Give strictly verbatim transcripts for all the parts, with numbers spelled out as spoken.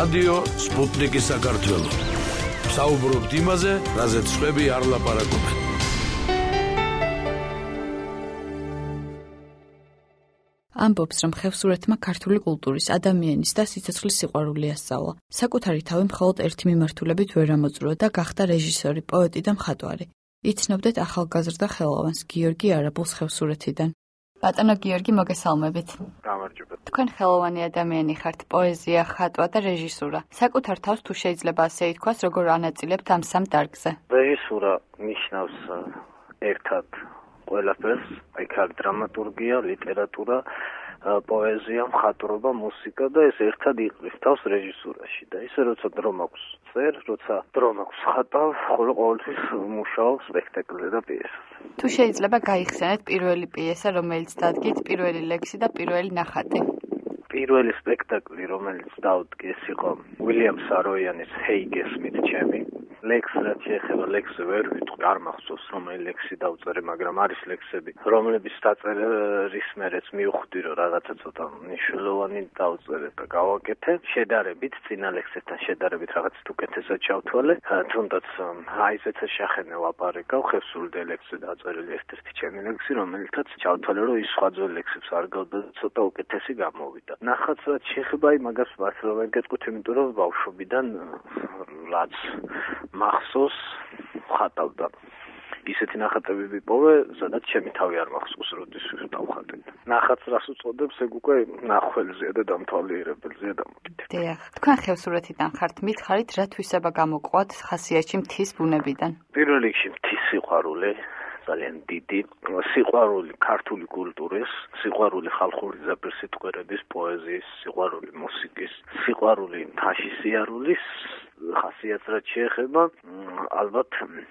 რადიო სპუტნიკი საქართველო. საუბრობთ იმაზე, რაზეც სხვები არ ლაპარაკობენ. ამბობს, რომ ხევსურეთმა ქართული კულტურის, ადამიანის და სიცოცხლის სიყვარული ასწავლა. საკუთარი თავი მხოლოდ ერთი მიმართულებით ვერ ამოძვრაო და გახდა რეჟისორი, პოეტი და მხატვარი. იცნობდეთ ახალგაზრდა ხელოვანს გიორგი არაბულს ხევსურეთიდან. ბატონო გიორგი, მოგესალმებით. გამარჯობა. თქვენ ხელოვანი ადამიანი ხართ, პოეზია, ხატვა და რეჟისურა. საკუთარ თავს თუ შეიძლება ასე ითქვას, როგორ ანაწილებთ ამ სამ დარგზე? რეჟისურა ნიშნავს ერთად ყველაფერს, იქ არის დრამატურგია, ლიტერატურა, პოეზია, მხატვრობა, მუსიკა და ეს ერთად იყრის თავს რეჟისურაში და ისე როცა დრო მაქვს წერ, როცა დრო მაქვს ხატავ, ხოლო ყოველთვის მუშაობ სპექტაკლზე და პიესაზე. თუ შეიძლება გაიხსენეთ პირველი პიესა, რომელიც დადგით, პირველი ლექსი და პირველი ნახატი. პირველი სპექტაკლი, რომელიც დავდგე, ეს იყო უილიამ საროიანის ჰეი გესმით ჩემი. ლექსს რაც შეეხება ლექსზე ვერ ვიტყვი, არ მახსოვს რომელი ლექსი დავწერე, მაგრამ არის ლექსები, რომლებიც დაწერის მერეც მივხვდი, რომ რაღაცა ცოტა მნიშვნელოვანი დავწერე და გავაკეთე. შედარებით წინა ლექსებთან შედარებით რაღაც უკეთესად ჩავთვალე. თუნდაც აი ესეც შეხენე ვაპარეკავ, ხევსურეთზე ლექსზე დაწერილი ერთ-ერთი ჩემი ლექსი, რომელთაც ჩავთვალე, რომ ის სხვა ძველ ლექსებს არ გავდა და ცოტა უკეთესი გამოვიდა. ნახაც რაც შეეხება აი მაგას ვარსლავენ გეტყვით, იმიტომ რომ ბავშვობიდან რაც მახსოვს ხატავდა. ისეთი ნახატები ვიპოვე, სადაც ჩემი თავი არ მახსოვს, როდის დავხატე. ნახატს რას უწოდებს, ეგ უკვე ნახველზეა და დამთვალიერებელზეა დამოკიდებული. დიახ, თქვენ ხევსურეთიდან ხართ, მითხარით რა თვისება გამოყვათ ხასიათში მთის ბუნებიდან? პირველ რიგში მთის სიყვარული, ძალიან დიდი სიყვარული ქართული კულტურის, სიყვარული ხალხური ზეპირსიტყვერების, პოეზიის, სიყვარული მუსიკის, სიყვარული მთაში სიარულის, ხასიათს რაც შეეხება, ალბათ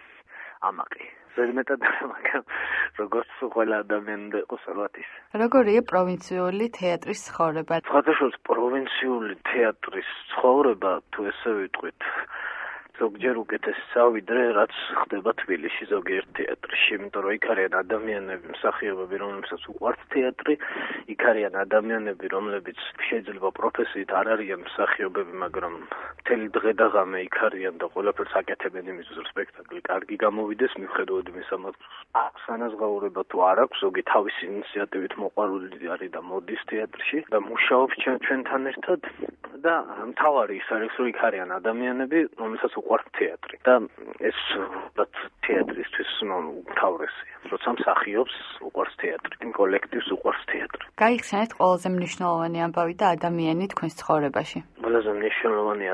ამაყი. ზედმეტად მაგრამ როგორც ყველა ადამიანი და იყოს ალბათ ის. როგორია პროვინციული თეატრის ცხოვრება? სხვადასხვა პროვინციული თეატრის ცხოვრება, თუ ესე ვიტყვით, ზოგჯერ უკეთესია ვიდრე რაც ხდება თბილისში ზოგიერთ თეატრში, იმიტომ რომ იქ არიან ადამიანები, მსახიობები, რომლებსაც უყვართ თეატრი, იქ არიან ადამიანები, რომლებიც შეიძლება პროფესიით არ არიან მსახიობები, მაგრამ მთელი დღე და ღამე იქ არიან და ყველაფერს აკეთებენ იმისთვის, რომ სპექტაკლი კარგი გამოვიდეს, მიუხედავად იმისა, აქვს სანაზღაურება თუ არ აქვს, ზოგი თავისი ინიციატივით მოყვარული არის და მოდის თეატრში და მუშაობს ჩვენთან ერთად და მთავარი ის არის, რომ იქ არიან ადამიანები, რომლებსაც უყვართ თეატრი და ეს თეატრისთვის უმთავრესია. როცა მსახიობს უყვარს თეატრი, იმ კოლექტივს უყვარს თეატრი. გაიხსენეთ ყველაზე მნიშვნელოვანი ამბავი და ადამიანი თქვენს ცხოვრებაში. ყველაზე მნიშვნელოვანი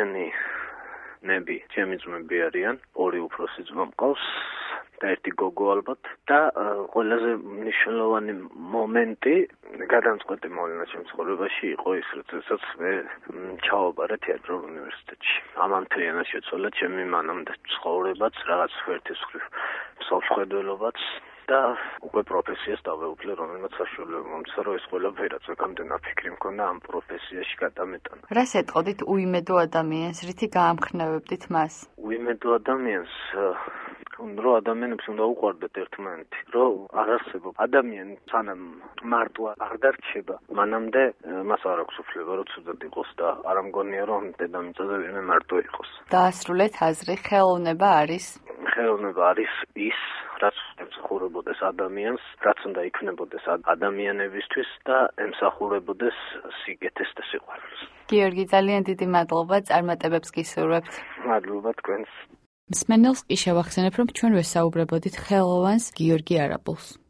ადამიანები ჩემი ძმები არიან, ორი უფროსი ძმა მყავს და ერთი გოგო ალბათ და ყველაზე მნიშვნელოვანი მომენტი გადამწყვეტი მოვლენა ჩემს ცხოვრებაში იყო ის, როდესაც მე ჩავაბარე თეატრალურ უნივერსიტეტში. ამან მთლიანად შეცვალა ჩემი მანამდე ცხოვრებაც, რაღაც ვერთის მხრივ მსოფლმხედველობაც და უკვე პროფესიას დავეუფლე, რომელმაც საშუალება მომცა, რომ ეს ყველაფერაც ამდენ აფიქრი მქონდა ამ პროფესიაში გადამეტანა. რას ეტყოდით უიმედო ადამიანს, რითი გაამხნევებდით მას? უიმედო ადამიანს რომ ადამიანებს უნდა უყვარდეთ ერთმანეთი, რომ არ არსებობს ადამიანი სანამ მარტო არ დარჩება, მანამდე მას არ აქვს უფლება რომ ცუდად იყოს და არ ამგონია რომ დედამიწაზე ვინმე მარტო იყოს. დაასრულეთ აზრი, ხელოვნება არის ხელოვნება არის ის, რაც ემსახურებოდეს ადამიანს, რაც უნდა იქნებოდეს ადამიანებისთვის და ემსახურებოდეს სიგეთეს და სიყვარულს. გიორგი, ძალიან დიდი მადლობა, წარმატებებს გისურვებთ. მადლობა თქვენს. მსმენელს კი შევახსენებ, რომ ჩვენ ვესაუბრებოდით ხელოვანს გიორგი არაბულს.